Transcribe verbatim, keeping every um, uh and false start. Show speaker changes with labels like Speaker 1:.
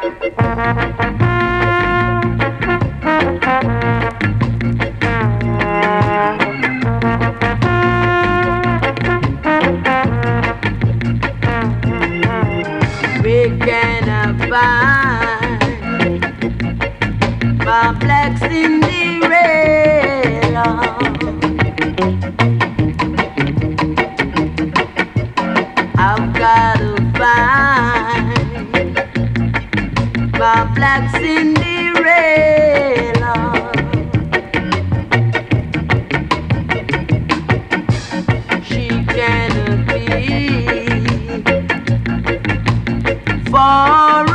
Speaker 1: We can find my black Cinderella. I've got to find my black Cinderella. She cannot be for